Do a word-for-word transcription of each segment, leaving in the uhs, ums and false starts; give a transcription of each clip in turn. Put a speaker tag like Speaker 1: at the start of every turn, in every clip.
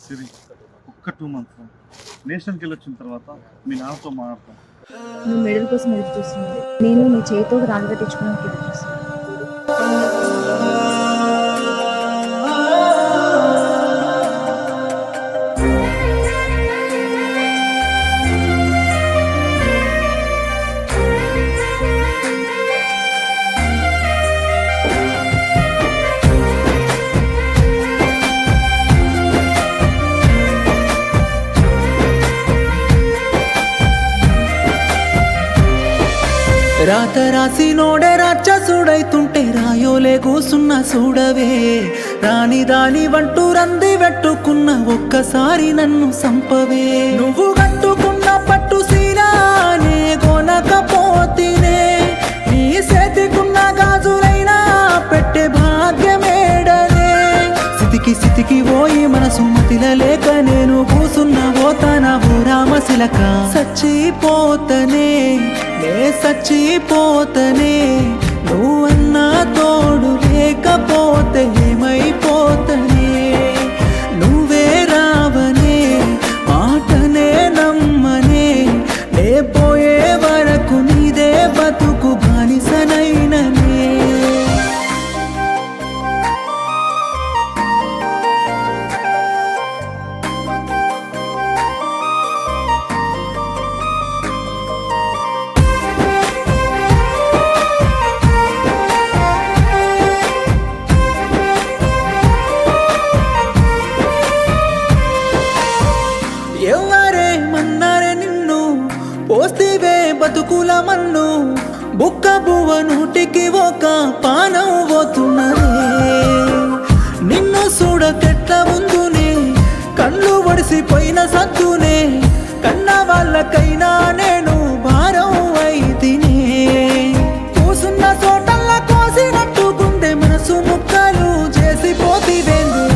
Speaker 1: సిరి ఒక్క two months నేషనల్కి వెళ్ళొచ్చిన తర్వాత మీ నాన్నతో మాట్లాడతాం.
Speaker 2: నువ్వు మెడల్ కోసం ఎదురు చూస్తున్నావు, నేను నీ చేతితో రాజుగా తెచ్చుకోవడానికి ఎదురు చూస్తున్నాను.
Speaker 3: రాత రాసి నోడే రాక్షసుడైతుంటే రాయోలే కూసున్న చూడవే, రాని దాని వంటూ రంది పెట్టుకున్న ఒక్కసారి నన్ను సంపవే. నువ్వు కట్టుకున్న పట్టు సీనానే కొనకపోతేనే నీ చేతికున్న గాజులైనా పెట్టే భాగ్యమేడనే. సితికి సితికి పోయి మనసు మతిల లేక నేను కూసున్న పోతాన ఓ రామశిలక. సచ్చిపోతనే నే సచ్చిపోతనే నువ్వన్నా తోడు లేకపోతే ఏమైపోతనే. నువ్వే రావనే మాటనే నమ్మనే, నే పోయే వరకు నీదే బతుకు బానిసనైననే. ఎవరే మన్నారే నిన్ను పోస్తివే బతుకుల మన్ను, బుక్క బువ్వ నూటికి ఒక పానం పోతున్నదే. నిన్ను చూడకెట్ల ముందునే కళ్ళు వడిసిపోయిన సద్దునే, కన్న వాళ్ళకైనా నేను భారం అయితినే. కూసున్న చోటల్లా కోసినట్టు గుండె మనసు ముక్కలు చేసిపోతివేందు.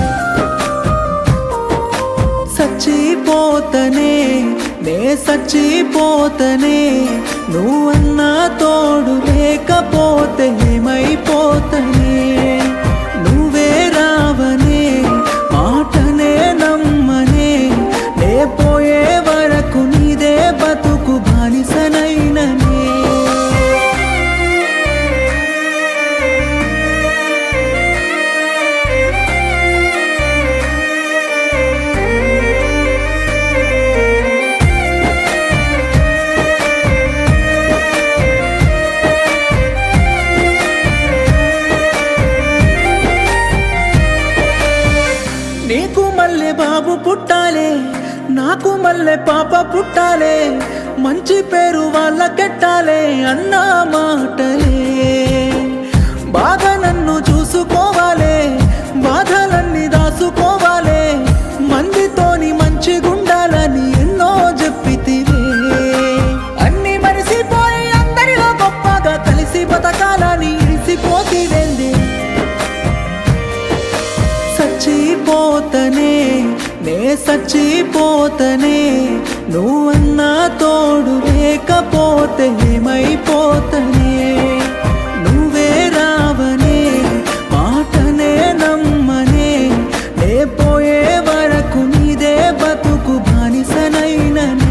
Speaker 3: సచ్చిపోతనే నే సచ్చిపోతనే నువ్వన్నా తోడు లేకపోతే ఏమైపోతనే. నువ్వే రావనే మాటనే నమ్మనే, నే పోయే వరకు నీదే బతుకు బానిసనైననే. నీకు మల్లె బాబు పుట్టాలే, నాకు మల్లె పాప పుట్టాలే, మంచి పేరు వాళ్ళకెట్టాలే అన్న మాటలే. బాగా నన్ను చూసుకోవాలే, బాధలన్నీ దాసుకోవాలే, మందితోని మంచి గుండాలని ఎన్నో చెప్పితివే. అన్ని మరిసిపోయి అందరిలో గొప్పగా కలిసి బతకాలని ఇరిసిపోతివేంది. సచ్చిపోతనే నే సచ్చిపోతనే నువ్వన్నా తోడు లేకపోతే ఏమైపోతనే. నువ్వే రావనే మాటనే నమ్మనే, నే పోయే వరకు నీదే బతుకు బానిసనైననే.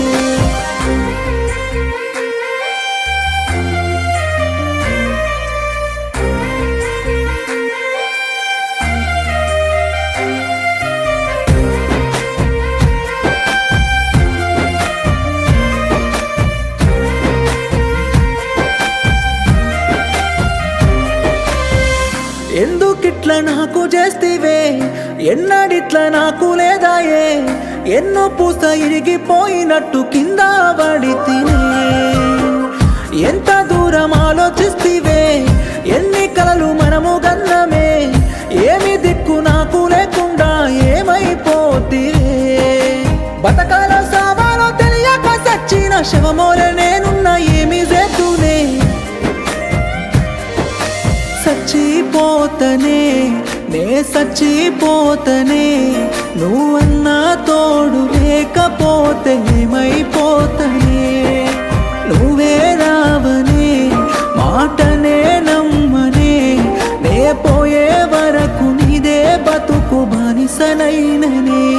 Speaker 3: ఎందుకిట్ల నాకు చేస్తివే, ఎన్నడిట్ల నాకు లేదాయే. ఎన్నో పూస ఇరిగిపోయినట్టు కింద పడితినే. ఎంత దూరం ఆలోచిస్తివే, ఎన్ని కలలు మనము గన్నమే, ఏమి దిక్కు నాకు లేకుండా ఏమైపోతివే. బతకాలో సావాలో తెలియక సచ్చిన శవమోలే నేనున్న ఏమి చేతునే. సచ్చిపోతనే నే సచ్చిపోతనే నువ్వన్నా తోడు లేకపోతే ఏమైపోతనే. నువ్వే రావనే మాటనే నమ్మనే, నే పోయే వరకు నీదే బతుకు బానిసనైననే.